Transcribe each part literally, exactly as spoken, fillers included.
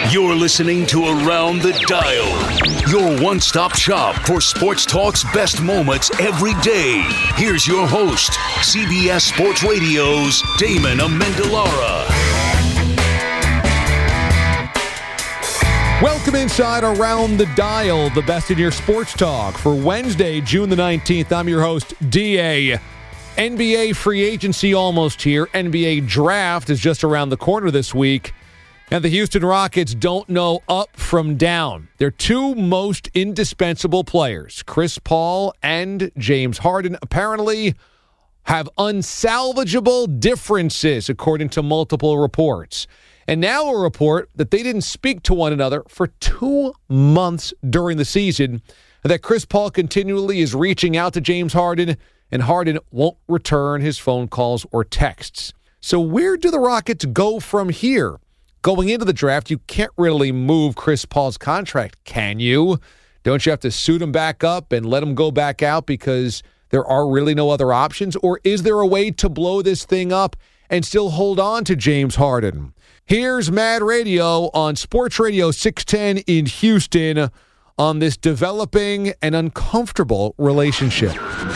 You're listening to Around the Dial, your one-stop shop for sports talk's best moments every day. Here's your host, C B S Sports Radio's Damon Amendolara. Welcome inside Around the Dial, the best in your sports talk for Wednesday, June the nineteenth. I'm your host, D A. N B A free agency almost here. N B A draft is just around the corner this week. And the Houston Rockets don't know up from down. Their two most indispensable players, Chris Paul and James Harden, apparently have unsalvageable differences, according to multiple reports. And now a report that they didn't speak to one another for two months during the season, and that Chris Paul continually is reaching out to James Harden, and Harden won't return his phone calls or texts. So where do the Rockets go from here? Going into the draft, you can't really move Chris Paul's contract, can you? Don't you have to suit him back up and let him go back out because there are really no other options? Or is there a way to blow this thing up and still hold on to James Harden? Here's Mad Radio on Sports Radio six ten in Houston on this developing and uncomfortable relationship.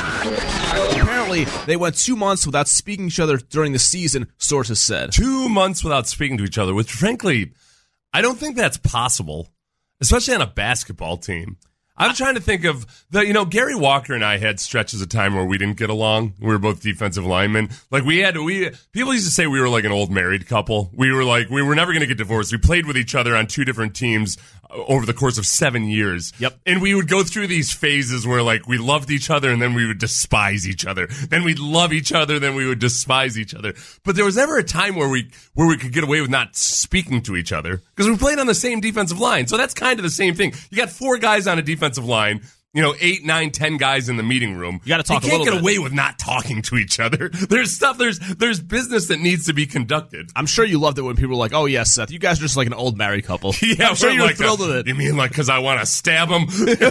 They went two months without speaking to each other during the season, sources said. Two months without speaking to each other, which frankly, I don't think that's possible, especially on a basketball team. I'm trying to think of the, you know, Gary Walker and I had stretches of time where we didn't get along. We were both defensive linemen. Like we had, we, people used to say we were like an old married couple. We were like, we were never going to get divorced. We played with each other on two different teams over the course of seven years. Yep. And we would go through these phases where like we loved each other and then we would despise each other. Then we'd love each other, then we would despise each other. But there was never a time where we, where we could get away with not speaking to each other because we played on the same defensive line. So that's kind of the same thing. You got four guys on a defensive line. You know, eight, nine, ten guys in the meeting room. You got to talk a little bit. You can't get away with not talking to each other. There's stuff, there's there's business that needs to be conducted. I'm sure you loved it when people were like, oh, yes, Seth, you guys are just like an old married couple. Yeah, I'm sure you were like thrilled a, with it. You mean like because I want to stab them?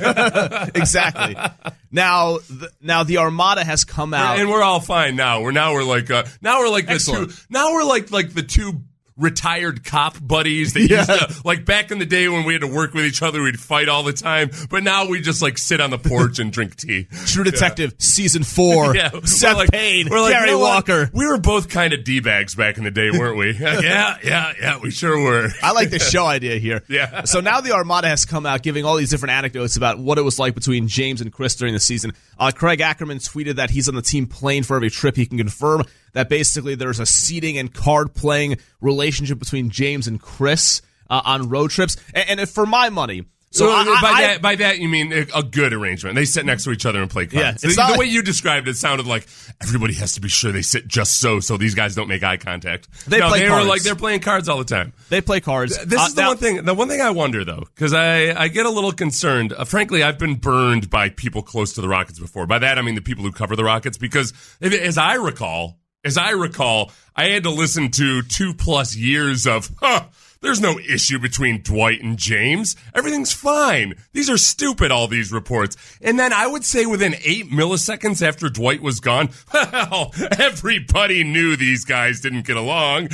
Exactly. Now, the, now the Armada has come out. And we're all fine now. We're now we're like, uh, now we're like the Excellent. two, now we're like like the two retired cop buddies that Yeah. used to, like back in the day when we had to work with each other, we'd fight all the time. But now we just like sit on the porch and drink tea. True Detective, yeah. Season four. Yeah. Seth like, Payne, we're like, Gary you know Walker. What? We were both kind of D-bags back in the day, weren't we? yeah, yeah, yeah, we sure were. I like the show idea here. Yeah. So now the Armada has come out giving all these different anecdotes about what it was like between James and Chris during the season. Uh, Craig Ackerman tweeted that he's on the team plane for every trip. He can confirm that basically there's a seating and card-playing relationship between James and Chris uh, on road trips. And, and if for my money... So so I, by, I, that, by that, you mean a good arrangement. They sit next to each other and play cards. Yeah, the, it's the not way like, you described it sounded like everybody has to be sure they sit just so, so these guys don't make eye contact. They no, play they cards. were like they're playing cards all the time. They play cards. This uh, is the now, one thing. The one thing I wonder though, because I I get a little concerned. Uh, frankly, I've been burned by people close to the Rockets before. By that I mean the people who cover the Rockets, because if, as I recall, as I recall, I had to listen to two plus years of huh. There's no issue between Dwight and James. Everything's fine. These are stupid, all these reports. And then I would say within eight milliseconds after Dwight was gone, well, everybody knew these guys didn't get along.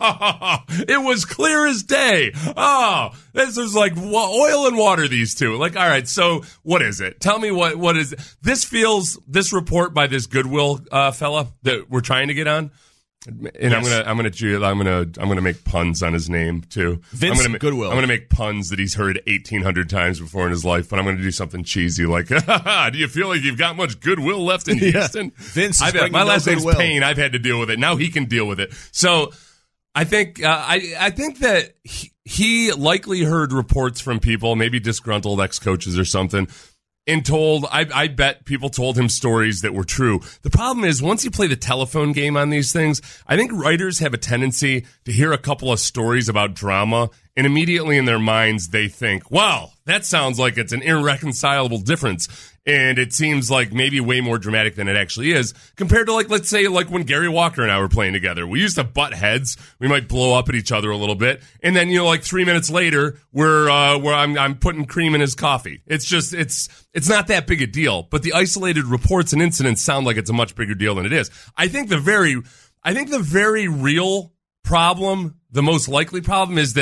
It was clear as day. Oh, this was like oil and water, these two. Like, all right, so what is it? Tell me what, what is it? This feels, this report by this Goodwill uh, fella that we're trying to get on, and yes. I'm gonna, I'm gonna, I'm gonna, I'm gonna make puns on his name too. Vince I'm gonna, Goodwill. I'm gonna make puns that he's heard eighteen hundred times before in his life, but I'm gonna do something cheesy like, "Do you feel like you've got much goodwill left in yeah. Houston?" Vince, I've had, my no last name's goodwill. Payne. I've had to deal with it. Now he can deal with it. So, I think, uh, I, I think that he, he likely heard reports from people, maybe disgruntled ex-coaches or something. And told, I, I bet people told him stories that were true. The problem is, once you play the telephone game on these things, I think writers have a tendency to hear a couple of stories about drama, and immediately in their minds they think, wow, that sounds like it's an irreconcilable difference. And it seems like maybe way more dramatic than it actually is, compared to, like, let's say, like when Gary Walker and I were playing together. We used to butt heads. We might blow up at each other a little bit. And then, you know, like three minutes later, we're, uh, where I'm, I'm putting cream in his coffee. It's just, it's, it's not that big a deal. But the isolated reports and incidents sound like it's a much bigger deal than it is. I think the very, I think the very real problem, the most likely problem is that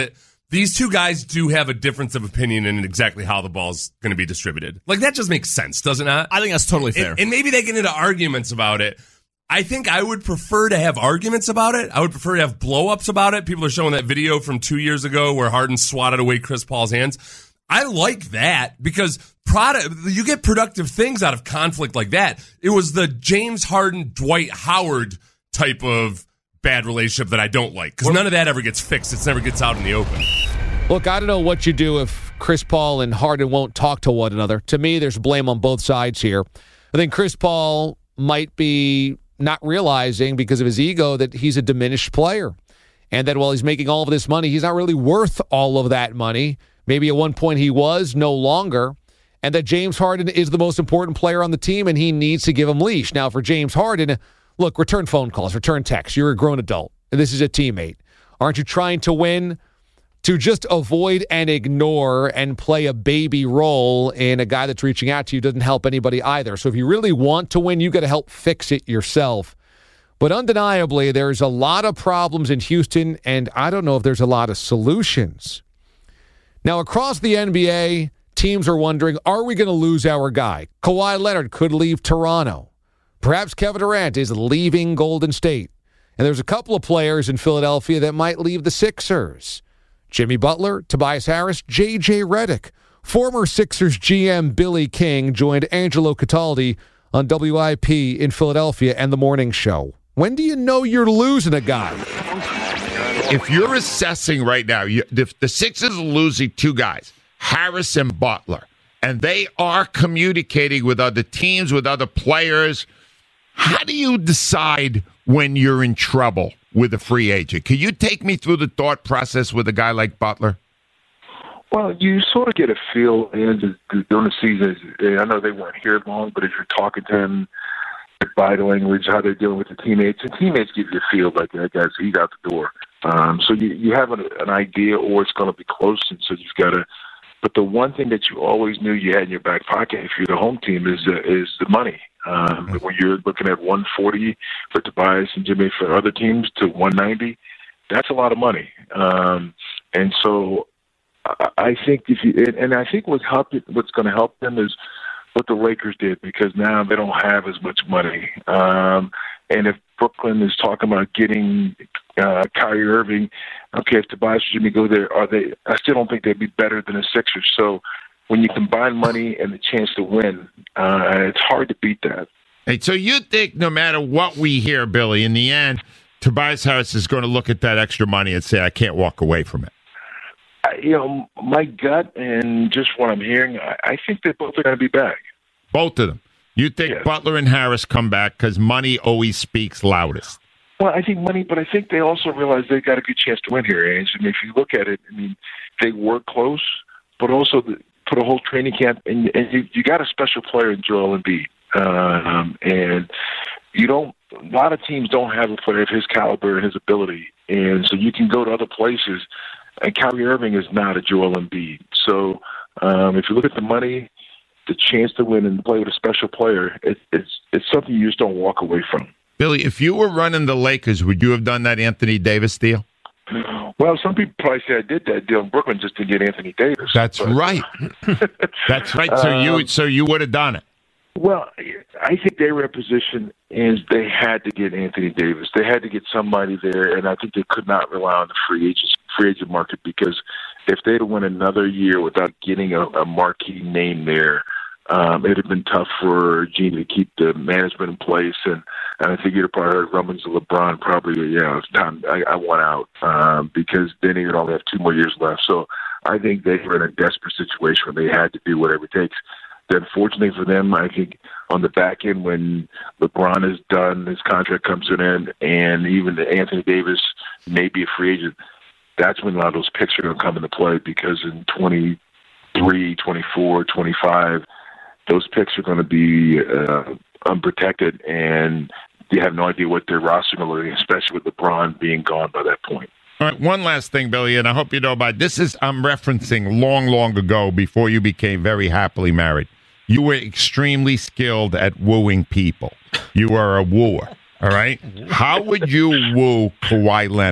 these two guys do have a difference of opinion in exactly how the ball's going to be distributed. Like, that just makes sense, doesn't it? I think that's totally fair. And, and maybe they get into arguments about it. I think I would prefer to have arguments about it. I would prefer to have blow-ups about it. People are showing that video from two years ago where Harden swatted away Chris Paul's hands. I like that because product, you get productive things out of conflict like that. It was the James Harden, Dwight Howard type of bad relationship that I don't like because none of that ever gets fixed. It never gets out in the open. Look, I don't know what you do if Chris Paul and Harden won't talk to one another. To me, there's blame on both sides here. I think Chris Paul might be not realizing because of his ego that he's a diminished player and that while he's making all of this money, he's not really worth all of that money. Maybe at one point he was, no longer, and that James Harden is the most important player on the team and he needs to give him leash. Now, for James Harden, look, return phone calls, return texts. You're a grown adult, and this is a teammate. Aren't you trying to win? To just avoid and ignore and play a baby role in a guy that's reaching out to you doesn't help anybody either. So if you really want to win, you got to help fix it yourself. But undeniably, there's a lot of problems in Houston, and I don't know if there's a lot of solutions. Now, across the N B A, teams are wondering, are we going to lose our guy? Kawhi Leonard could leave Toronto. Perhaps Kevin Durant is leaving Golden State. And there's a couple of players in Philadelphia that might leave the Sixers. Jimmy Butler, Tobias Harris, J J Redick. Former Sixers G M Billy King joined Angelo Cataldi on W I P in Philadelphia and The Morning Show. When do you know you're losing a guy? If you're assessing right now, you, the, the Sixers are losing two guys, Harris and Butler, and they are communicating with other teams, with other players. How do you decide when you're in trouble with a free agent? Can you take me through the thought process with a guy like Butler? Well, you sort of get a feel in during the season. I know they weren't here long, but if you're talking to him, body language, how they're dealing with the teammates, and teammates give you a feel like that guy's he's out the door. Um, so you you have an, an idea, or it's going to be close, and so you've got to. But the one thing that you always knew you had in your back pocket if you're the home team is uh, is the money. Um, when you're looking at one forty for Tobias and Jimmy for other teams to one ninety, that's a lot of money. Um, and so I, I think if you and I think what's help, what's going to help them is what the Lakers did, because now they don't have as much money. Um, and if Brooklyn is talking about getting uh, Kyrie Irving, okay, if Tobias and Jimmy go there, are they? I still don't think they'd be better than the Sixers. So when you combine money and the chance to win, uh, it's hard to beat that. Hey, so you think no matter what we hear, Billy, in the end, Tobias Harris is going to look at that extra money and say, I can't walk away from it? I, you know, my gut and just what I'm hearing, I, I think they both are going to be back. Both of them. You think yes. Butler and Harris come back because money always speaks loudest? Well, I think money, but I think they also realize they've got a good chance to win here, Ange. I mean, if you look at it, I mean, they were close, but also the, put a whole training camp, and, and you, you got a special player in Joel Embiid. Um, and you don't, a lot of teams don't have a player of his caliber and his ability. And so you can go to other places, and Kyrie Irving is not a Joel Embiid. So um, if you look at the money, the chance to win and play with a special player, it, it's it's something you just don't walk away from. Billy, if you were running the Lakers, would you have done that Anthony Davis deal? Well, some people probably say I did that deal in Brooklyn just to get Anthony Davis. That's but, right. That's right. So you um, so you would have done it. Well, I think they were in a position, and they had to get Anthony Davis. They had to get somebody there, and I think they could not rely on the free agent free agent market, because if they'd have went another year without getting a, a marquee name there, um, it would have been tough for Gene to keep the management in place. And, and I think you'd have probably heard rumblings of LeBron probably, yeah, it's time. I, I want out um, because then he would only have two more years left. So I think they were in a desperate situation where they had to do whatever it takes. Then, fortunately for them, I think on the back end, when LeBron is done, his contract comes to an end, and even Anthony Davis may be a free agent, that's when a lot of those picks are going to come into play, because in twenty-three, twenty-four, twenty-five, those picks are going to be uh, unprotected, and you have no idea what their roster is going to look like, especially with LeBron being gone by that point. All right, one last thing, Billy, and I hope you know about it. This is, I'm referencing long, long ago, before you became very happily married. You were extremely skilled at wooing people. You were a wooer, all right? How would you woo Kawhi Leonard?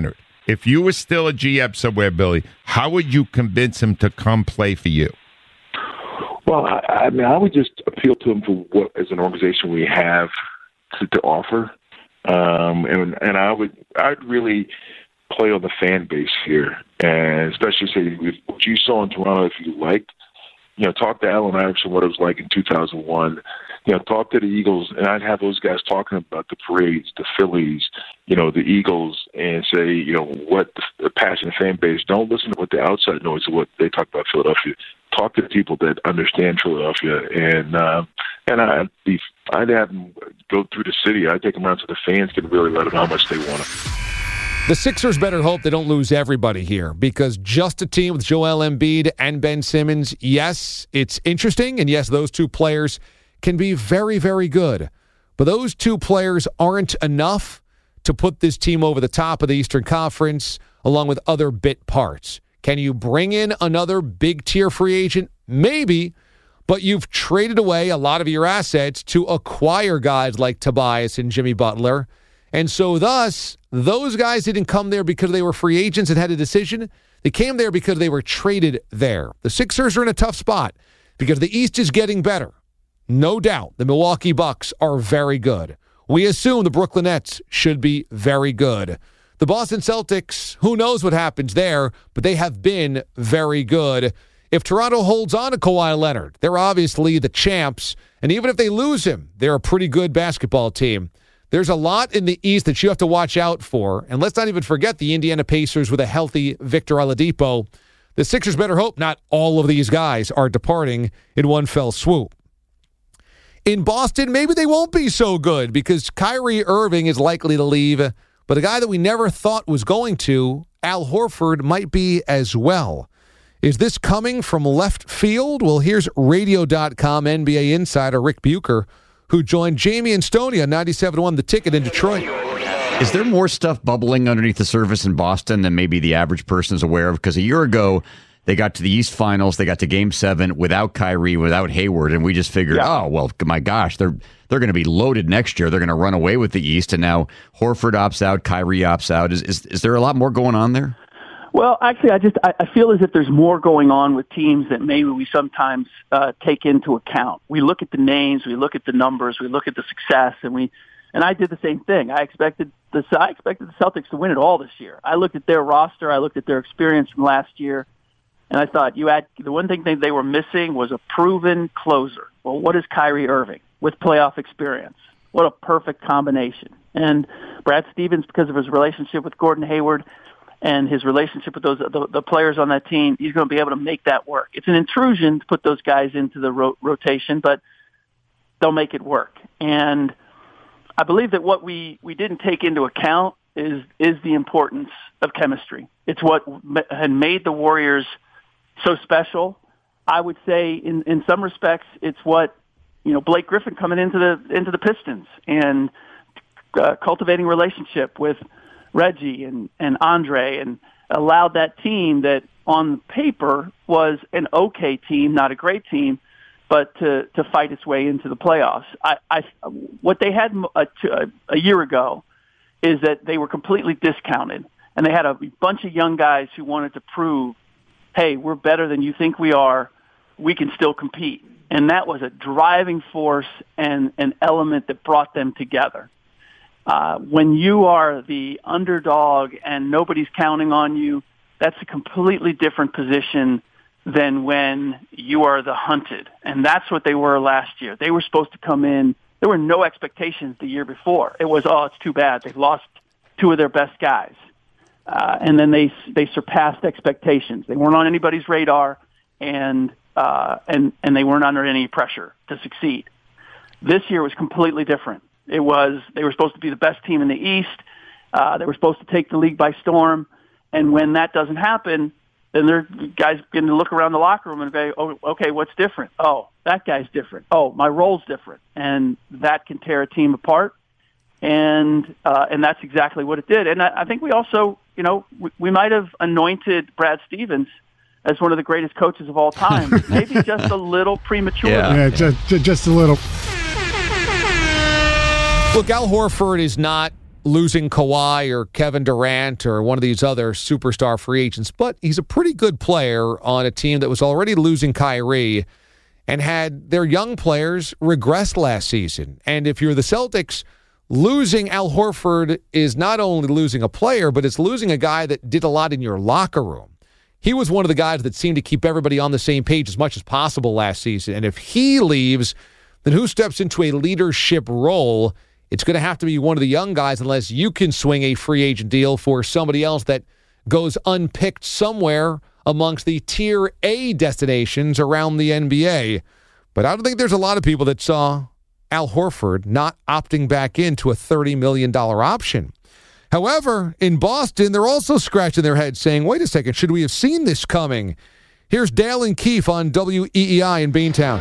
if you were still a G M somewhere, Billy, how would you convince him to come play for you? Well, I, I mean, I would just appeal to him for what, as an organization, we have to, to offer, um, and and I would I'd really play on the fan base here, and especially say if, what you saw in Toronto, if you liked, you know, talk to Allen Iverson what it was like in two thousand one. You know, talk to the Eagles, and I'd have those guys talking about the parades, the Phillies, you know, the Eagles, and say, you know, what the, the passionate fan base. Don't listen to what the outside noise of what they talk about Philadelphia. Talk to people that understand Philadelphia, and uh, and I'd be, I'd have them go through the city. I'd take them around so the fans can really let them know how much they want to. The Sixers better hope they don't lose everybody here, because just a team with Joel Embiid and Ben Simmons, yes, it's interesting, and yes, those two players can be very, very good. But those two players aren't enough to put this team over the top of the Eastern Conference, along with other bit parts. Can you bring in another big-tier free agent? Maybe, but you've traded away a lot of your assets to acquire guys like Tobias and Jimmy Butler. And so thus, those guys didn't come there because they were free agents and had a decision. They came there because they were traded there. The Sixers are in a tough spot because the East is getting better. No doubt, the Milwaukee Bucks are very good. We assume the Brooklyn Nets should be very good. The Boston Celtics, who knows what happens there, but they have been very good. If Toronto holds on to Kawhi Leonard, they're obviously the champs. And even if they lose him, they're a pretty good basketball team. There's a lot in the East that you have to watch out for. And let's not even forget the Indiana Pacers with a healthy Victor Oladipo. The Sixers better hope not all of these guys are departing in one fell swoop. In Boston, maybe they won't be so good because Kyrie Irving is likely to leave, but a guy that we never thought was going to, Al Horford, might be as well. Is this coming from left field? Well, here's radio dot com N B A insider Rick Bucher, who joined Jamie and Stoney on ninety-seven point one The Ticket in Detroit. Is there more stuff bubbling underneath the surface in Boston than maybe the average person is aware of? Because a year ago, they got to the East Finals. They got to Game Seven without Kyrie, without Hayward, and we just figured, yeah. oh well, my gosh, they're they're going to be loaded next year. They're going to run away with the East, and now Horford opts out, Kyrie opts out. Is is, is there a lot more going on there? Well, actually, I just I, I feel as if there's more going on with teams that maybe we sometimes uh, take into account. We look at the names, we look at the numbers, we look at the success, and we and I did the same thing. I expected the I expected the Celtics to win it all this year. I looked at their roster, I looked at their experience from last year. And I thought, you had the one thing they were missing was a proven closer. Well, what is Kyrie Irving with playoff experience? What a perfect combination. And Brad Stevens, because of his relationship with Gordon Hayward and his relationship with those the, the players on that team, he's going to be able to make that work. It's an intrusion to put those guys into the ro- rotation, but they'll make it work. And I believe that what we, we didn't take into account is is the importance of chemistry. It's what had made the Warriors so special. I would say in, in some respects, it's what, you know, Blake Griffin coming into the, into the Pistons and uh, cultivating relationship with Reggie and, and Andre, and allowed that team that on paper was an okay team, not a great team, but to, to fight its way into the playoffs. I, I, what they had a, a year ago is that they were completely discounted, and they had a bunch of young guys who wanted to prove, hey, we're better than you think we are. We can still compete. And that was a driving force and an element that brought them together. Uh, when you are the underdog and nobody's counting on you, that's a completely different position than when you are the hunted. And that's what they were last year. They were supposed to come in. There were no expectations the year before. It was, oh, it's too bad. They've lost two of their best guys. Uh, and then they they surpassed expectations. They weren't on anybody's radar, and uh, and and they weren't under any pressure to succeed. This year was completely different. It was they were supposed to be the best team in the East. Uh, they were supposed to take the league by storm, and when that doesn't happen, then they're guys begin to look around the locker room and go, "Oh, okay, what's different? Oh, that guy's different. Oh, my role's different," and that can tear a team apart. And uh, and that's exactly what it did. And I, I think we also, you know, we, we might have anointed Brad Stevens as one of the greatest coaches of all time. Maybe just a little premature. Yeah, yeah just, just a little. Look, Al Horford is not losing Kawhi or Kevin Durant or one of these other superstar free agents, but he's a pretty good player on a team that was already losing Kyrie and had their young players regress last season. And if you're the Celtics, losing Al Horford is not only losing a player, but it's losing a guy that did a lot in your locker room. He was one of the guys that seemed to keep everybody on the same page as much as possible last season. And if he leaves, then who steps into a leadership role? It's going to have to be one of the young guys unless you can swing a free agent deal for somebody else that goes unpicked somewhere amongst the Tier A destinations around the N B A. But I don't think there's a lot of people that saw Al Horford not opting back into a thirty million dollars option. However, in Boston, they're also scratching their heads saying, wait a second, should we have seen this coming? Here's Dale and Keefe on W E E I in Beantown.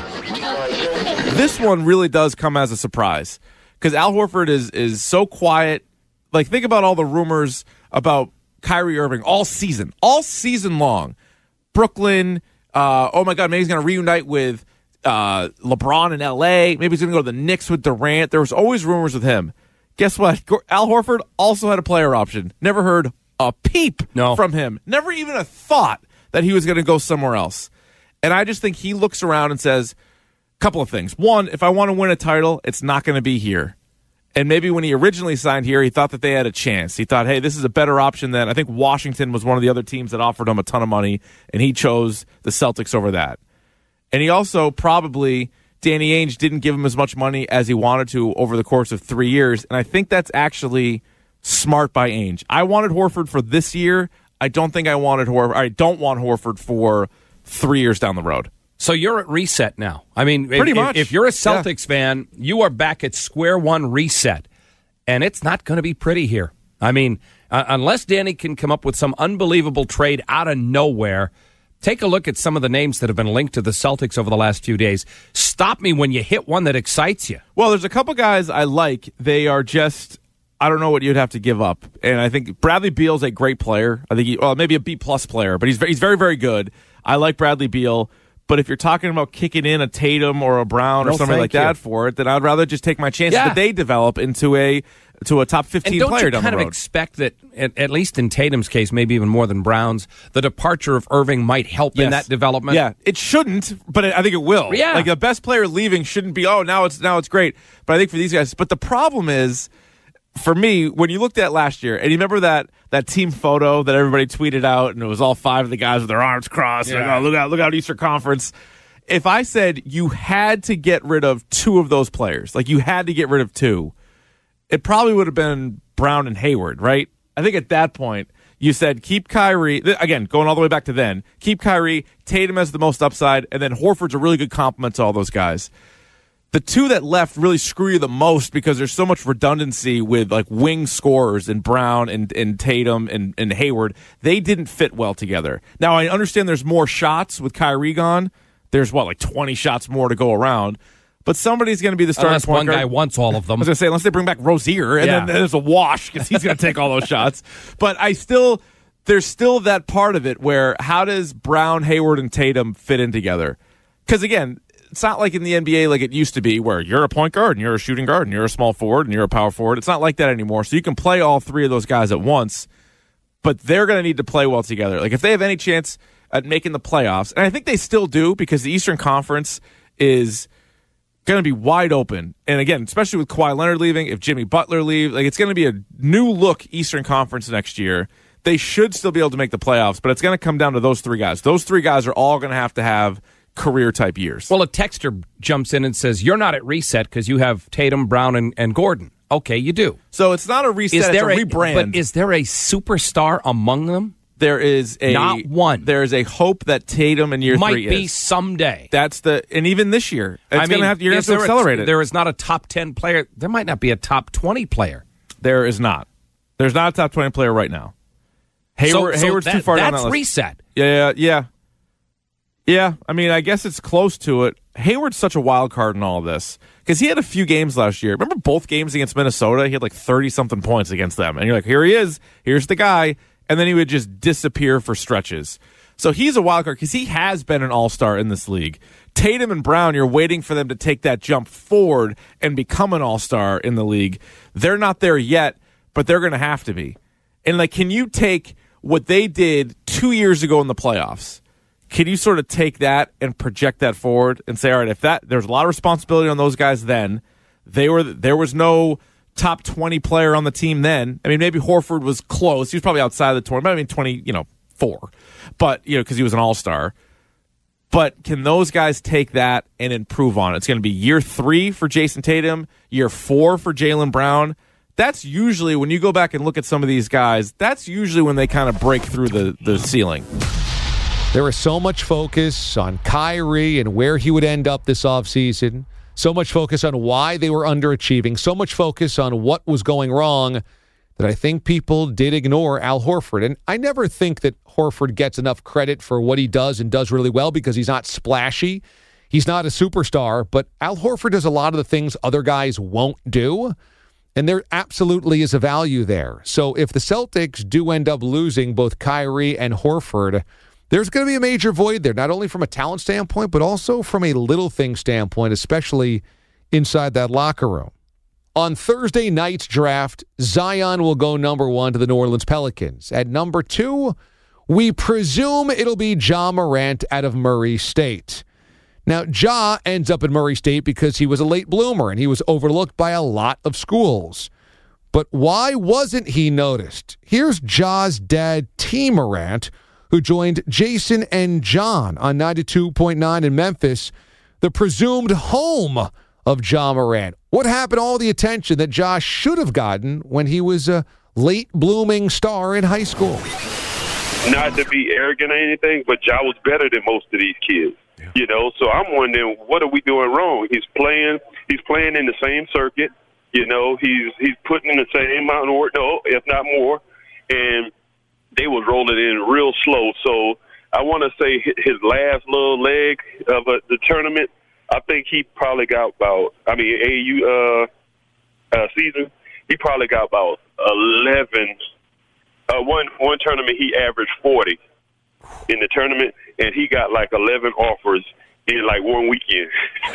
This one really does come as a surprise because Al Horford is is so quiet. Like, think about all the rumors about Kyrie Irving all season, all season long. Brooklyn, uh, oh my God, maybe he's going to reunite with uh, LeBron in L A. Maybe he's going to go to the Knicks with Durant. There was always rumors with him. Guess what? Al Horford also had a player option. Never heard a peep no. from him. Never even a thought that he was going to go somewhere else. And I just think he looks around and says a couple of things. One, if I want to win a title, it's not going to be here. And maybe when he originally signed here, he thought that they had a chance. He thought, hey, this is a better option than, I think Washington was one of the other teams that offered him a ton of money, and he chose the Celtics over that. And he also probably, Danny Ainge didn't give him as much money as he wanted to over the course of three years, and I think that's actually smart by Ainge. I wanted Horford for this year. I don't think I wanted Horford. I don't want Horford for three years down the road. So you're at reset now. I mean, pretty if, much. If you're a Celtics yeah. fan, you are back at square one reset, and it's not going to be pretty here. I mean, uh, unless Danny can come up with some unbelievable trade out of nowhere, take a look at some of the names that have been linked to the Celtics over the last few days. Stop me when you hit one that excites you. Well, there's a couple guys I like. They are just, I don't know what you'd have to give up. And I think Bradley Beal's a great player. I think he, well, maybe a B-plus player, but he's very, he's very, very good. I like Bradley Beal. But if you're talking about kicking in a Tatum or a Brown or no, somebody like you. that for it, then I'd rather just take my chances yeah. that they develop into a to a top fifteen and don't player you down kind the road. of expect that, at, at least in Tatum's case, maybe even more than Brown's, the departure of Irving might help yes. in that development? Yeah, it shouldn't, but I think it will. Yeah. Like the best player leaving shouldn't be, oh, now it's now it's great. But I think for these guys, but the problem is, for me, when you looked at last year, and you remember that that team photo that everybody tweeted out, and it was all five of the guys with their arms crossed, Yeah. like, oh, look out, look out, Eastern Conference. If I said you had to get rid of two of those players, like you had to get rid of two, it probably would have been Brown and Hayward, right? I think at that point, you said keep Kyrie, again, going all the way back to then, keep Kyrie, Tatum has the most upside, and then Horford's a really good complement to all those guys. The two that left really screw you the most because there's so much redundancy with like wing scorers in Brown and, and Tatum and, and Hayward. They didn't fit well together. Now, I understand there's more shots with Kyrie gone. There's, what, like twenty shots more to go around. But somebody's going to be the starting Unless point one guard. guy wants all of them. I was going to say, unless they bring back Rozier, and Yeah. then there's a wash because he's going to take all those shots. But I still, there's still that part of it where how does Brown, Hayward, and Tatum fit in together? Because, again, it's not like in the N B A like it used to be where you're a point guard and you're a shooting guard and you're a small forward and you're a power forward. It's not like that anymore. So you can play all three of those guys at once, but they're going to need to play well together. Like if they have any chance at making the playoffs, and I think they still do because the Eastern Conference is going to be wide open. And again, especially with Kawhi Leonard leaving, if Jimmy Butler leaves, like it's going to be a new look Eastern Conference next year. They should still be able to make the playoffs, but it's going to come down to those three guys. Those three guys are all going to have to have career-type years. Well, a texter jumps in and says, you're not at reset because you have Tatum, Brown, and, and Gordon. Okay, you do. So it's not a reset, Is there it's a, a rebrand. But is there a superstar among them? There is a Not one. There is a hope that Tatum in year Might three be is. someday. That's the and even this year, it's I going mean, to have you're going is to have to there a- accelerate it. There is not a top ten player. There might not be a top twenty player. There is not. There's not a top twenty player right now. Hayward, so, so Hayward's that, too far down that's that list. reset. Yeah, yeah, yeah. I mean, I guess it's close to it. Hayward's such a wild card in all of this because he had a few games last year. Remember both games against Minnesota? He had like thirty something points against them, and you're like, here he is. Here's the guy. And then he would just disappear for stretches. So he's a wild card because he has been an all-star in this league. Tatum and Brown, you're waiting for them to take that jump forward and become an all-star in the league. They're not there yet, but they're going to have to be. And, like, can you take what they did two years ago in the playoffs? Can you sort of take that and project that forward and say, all right, if that there's a lot of responsibility on those guys then, they were there was no top twenty player on the team then. I mean, maybe Horford was close. He was probably outside of the tournament. I mean, twenty, you know, four. But, you know, because he was an all-star. But can those guys take that and improve on it? It's going to be year three for Jason Tatum, year four for Jaylen Brown. That's usually, when you go back and look at some of these guys, that's usually when they kind of break through the, the ceiling. There was so much focus on Kyrie and where he would end up this offseason, so much focus on why they were underachieving, so much focus on what was going wrong that I think people did ignore Al Horford. And I never think that Horford gets enough credit for what he does and does really well because he's not splashy. He's not a superstar, but Al Horford does a lot of the things other guys won't do, and there absolutely is a value there. So if the Celtics do end up losing both Kyrie and Horford, there's going to be a major void there, not only from a talent standpoint, but also from a little thing standpoint, especially inside that locker room. On Thursday night's draft, Zion will go number one to the New Orleans Pelicans. At number two, we presume it'll be Ja Morant out of Murray State. Now, Ja ends up at Murray State because he was a late bloomer and he was overlooked by a lot of schools. But why wasn't he noticed? Here's Ja's dad, T. Morant, who joined Jason and John on ninety-two point nine in Memphis, the presumed home of Ja Morant. What happened to all the attention that Ja should have gotten when he was a late blooming star in high school? Not to be arrogant or anything, but Ja was better than most of these kids. Yeah. You know, so I'm wondering, what are we doing wrong? He's playing he's playing in the same circuit. You know, he's he's putting in the same amount of work, no, if not more, and they was rolling in real slow. So I want to say his last little leg of a, the tournament, I think he probably got about, I mean, A U uh, uh, season, he probably got about eleven. Uh, one one tournament, he averaged forty in the tournament, and he got like eleven offers in like one weekend.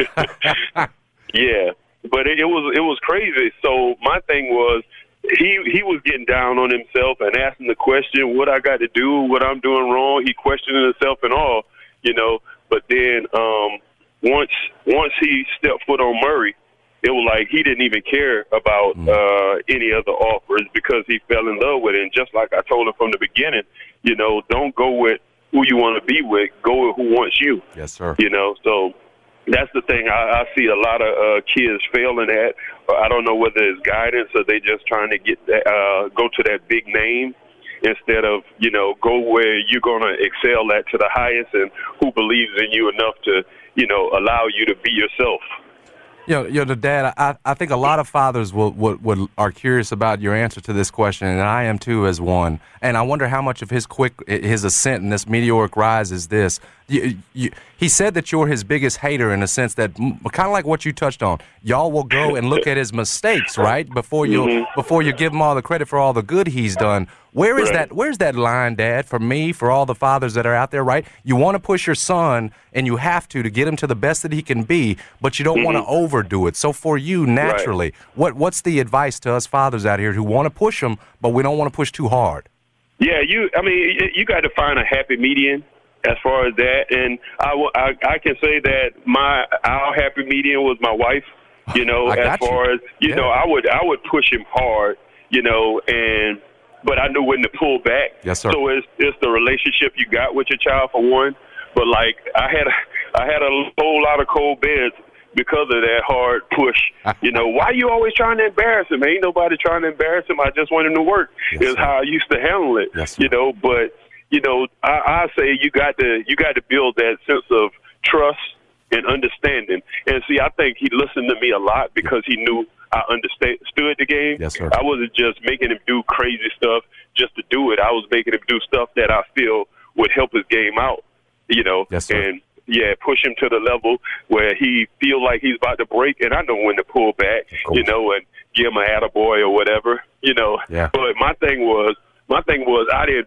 Yeah, but it, it was it was crazy. So my thing was, he he was getting down on himself and asking the question, what I got to do, what I'm doing wrong. He questioning himself and all, you know. But then um, once once he stepped foot on Murray, it was like he didn't even care about uh, any other offers because he fell in love with it. And just like I told him from the beginning, you know, don't go with who you want to be with, go with who wants you. Yes, sir. You know, so that's the thing I, I see a lot of uh, kids failing at. I don't know whether it's guidance or they just trying to get that, uh, go to that big name instead of, you know, go where you're going to excel at to the highest and who believes in you enough to, you know, allow you to be yourself. You know, you know, the dad, I, I think a lot of fathers will, will, will are curious about your answer to this question, and I am too as one. And I wonder how much of his quick, his ascent and this meteoric rise is this. You, you, he said that you're his biggest hater in a sense that, kind of like what you touched on, y'all will go and look at his mistakes, right, before you mm-hmm. before you give him all the credit for all the good he's done. Where is right. that? Where's that line, Dad, for me, for all the fathers that are out there, right? You want to push your son, and you have to, to get him to the best that he can be, but you don't mm-hmm. want to overdo it. So for you, naturally, right. what what's the advice to us fathers out here who want to push him, but we don't want to push too hard? Yeah, you. I mean, you got to find a happy median as far as that, and I, I, I can say that my our happy median was my wife. You know, as far you. as you yeah. know, I would I would push him hard. You know, and but I knew when to pull back. Yes, sir. So it's it's the relationship you got with your child for one. But like I had I had a whole lot of cold beds because of that hard push. You know, why are you always trying to embarrass him? Ain't nobody trying to embarrass him. I just want him to work. Yes, is how I used to handle it. Yes, you know, but you know, I, I say you got to you got to build that sense of trust and understanding. And see, I think he listened to me a lot because he knew I understood the game. Yes, sir. I wasn't just making him do crazy stuff just to do it. I was making him do stuff that I feel would help his game out. You know, yes, sir. and yeah, push him to the level where he feel like he's about to break, and I know when to pull back. You know, and give him an attaboy or whatever. You know, yeah. But my thing was, my thing was, I did,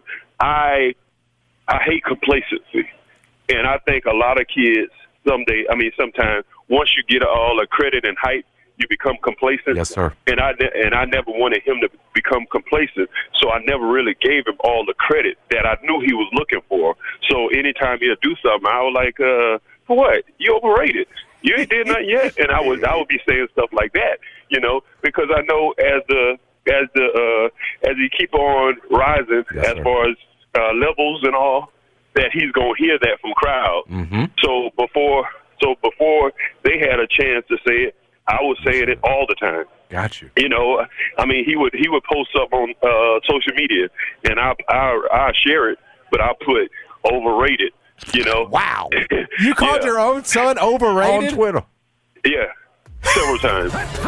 I, I hate complacency, and I think a lot of kids someday, I mean, sometimes once you get all the credit and hype, you become complacent. Yes, sir. And I ne- and I never wanted him to become complacent, so I never really gave him all the credit that I knew he was looking for. So anytime he'd do something, I was like, uh, "For what? You overrated. You ain't did nothing yet." And I was I would be saying stuff like that, you know, because I know as the as the uh, as he keep on rising yes, as sir. far as uh, levels and all, that he's gonna hear that from crowd. Mm-hmm. So before so before they had a chance to say it, I was saying it all the time. Got you. You know, I mean, he would he would post up on uh, social media, and I I I share it, but I put overrated. You know, wow. You called yeah. your own son overrated on Twitter? Yeah, several times.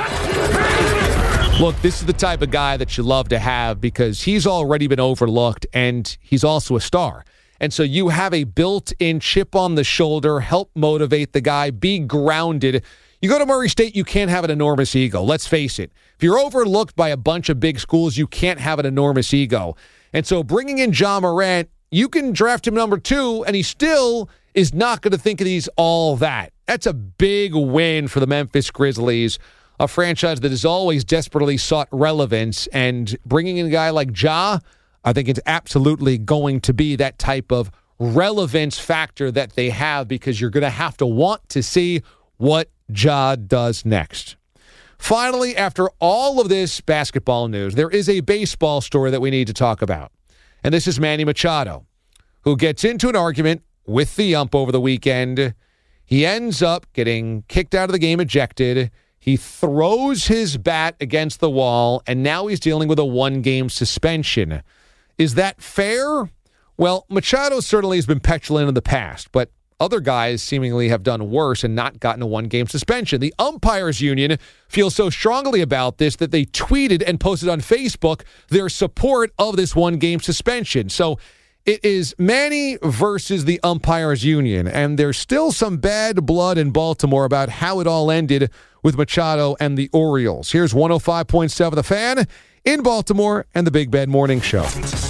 Look, this is the type of guy that you love to have because he's already been overlooked and he's also a star. And so you have a built-in chip on the shoulder, help motivate the guy, be grounded. You go to Murray State, you can't have an enormous ego. Let's face it. If you're overlooked by a bunch of big schools, you can't have an enormous ego. And so bringing in Ja Morant, you can draft him number two, and he still is not going to think of these all that. That's a big win for the Memphis Grizzlies, a franchise that has always desperately sought relevance. And bringing in a guy like Ja, I think it's absolutely going to be that type of relevance factor that they have because you're going to have to want to see what Ja does next. Finally, after all of this basketball news, there is a baseball story that we need to talk about. And this is Manny Machado, who gets into an argument with the ump over the weekend. He ends up getting kicked out of the game, ejected. He throws his bat against the wall, and now he's dealing with a one-game suspension. Is that fair? Well, Machado certainly has been petulant in the past, but other guys seemingly have done worse and not gotten a one-game suspension. The Umpires Union feels so strongly about this that they tweeted and posted on Facebook their support of this one-game suspension. So it is Manny versus the Umpires Union, and there's still some bad blood in Baltimore about how it all ended with Machado and the Orioles. Here's one oh five point seven The Fan in Baltimore and the Big Bad Morning Show.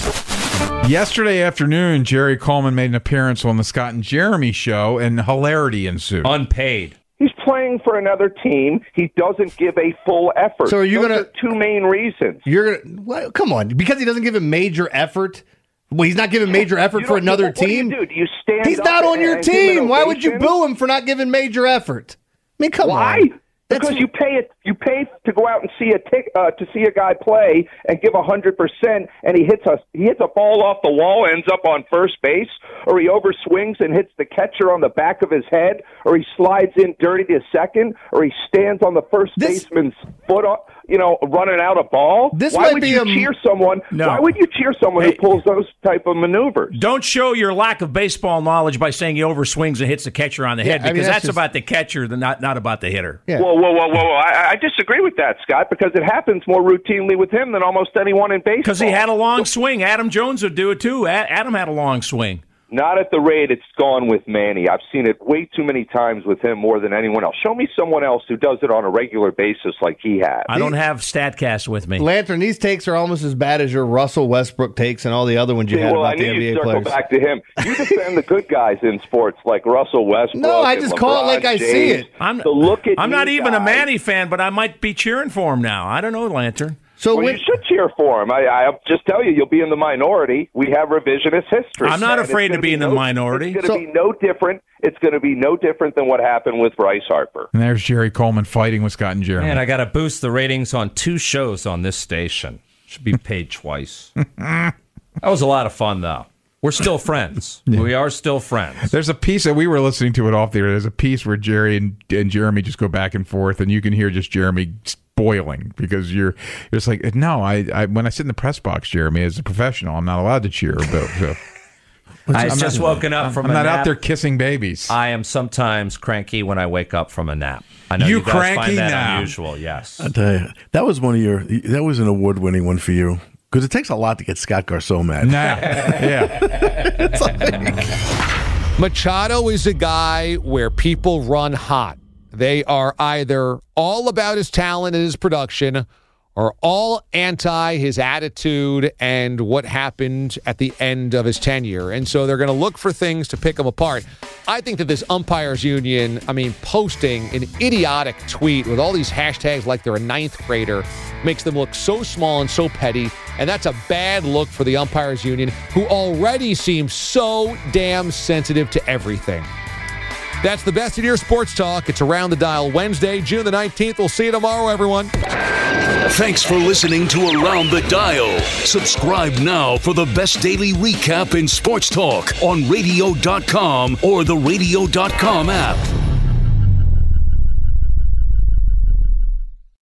Yesterday afternoon, Jerry Coleman made an appearance on the Scott and Jeremy show, and hilarity ensued. Unpaid. He's playing for another team. He doesn't give a full effort. So are you Those gonna are two main reasons? You're gonna what, come on because he doesn't give a major effort. Well, he's not giving major effort You for don't- another what do you team. do? Do you stand He's up not on and- your and give him an team. Why would you ovation? boo him for not giving major effort? I mean, come Why? on. Because That's- you pay it, you pay to go out and see a tick, uh, to see a guy play and give a hundred percent, and he hits a he hits a ball off the wall, ends up on first base, or he overswings and hits the catcher on the back of his head, or he slides in dirty to second, or he stands on the first This- baseman's foot, off, you know, running out a ball. This Why might would be you a- cheer someone? No. Why would you cheer someone Hey. who pulls those type of maneuvers? Don't show your lack of baseball knowledge by saying he overswings and hits the catcher on the head Yeah, I mean, because that's that's, just- about the catcher, than not not about the hitter. Yeah. Whoa, whoa, whoa, whoa! whoa. I, I disagree with that, Scott, because it happens more routinely with him than almost anyone in baseball. Because he had a long swing. Adam Jones would do it too. A- Adam had a long swing. Not at the rate it's gone with Manny. I've seen it way too many times with him more than anyone else. Show me someone else who does it on a regular basis like he has. I don't have StatCast with me. Lantern, these takes are almost as bad as your Russell Westbrook takes and all the other ones you See, had well, I about the knew N B you'd A circle players. back to him. You defend the good guys in sports like Russell Westbrook. No, I and just call it LeBron like I James. see it. I'm, So look at I'm not you even a guys. Manny fan, but I might be cheering for him now. I don't know, Lantern. So Well, when, you should cheer for him. I, I just tell you, you'll be in the minority. We have revisionist history. I'm not And it's afraid to gonna be in the no- minority. It's going to be no different. It's going to be no different than what happened with Bryce Harper. And there's Jerry Coleman fighting with Scott and Jeremy. Man, I got to boost the ratings on two shows on this station. Should be paid twice. That was a lot of fun, though. We're still friends. Yeah. We are still friends. There's a piece that we were listening to it off the air. There's a piece where Jerry and, and Jeremy just go back and forth, and you can hear just Jeremy boiling because you're you're just like, no, I, I when I sit in the press box, Jeremy, as a professional, I'm not allowed to cheer. But, so. I I'm just not, woken up I'm, from I'm a not nap. out there kissing babies. I am sometimes cranky when I wake up from a nap. I know You you, guys cranky find that now. unusual. Yes. I tell you, that was one of your. That was an award-winning one for you because it takes a lot to get Scott Garceau mad. Nah, yeah. It's like- Machado is a guy where people run hot. They are either all about his talent and his production, are all anti his attitude and what happened at the end of his tenure. And so they're going to look for things to pick him apart. I think that this umpires union, I mean, posting an idiotic tweet with all these hashtags like they're a ninth grader makes them look so small and so petty. And that's a bad look for the umpires union, who already seems so damn sensitive to everything. That's the best in your sports talk. It's Around the Dial Wednesday, June the nineteenth. We'll see you tomorrow, everyone. Thanks for listening to Around the Dial. Subscribe now for the best daily recap in sports talk on radio dot com or the radio dot com app.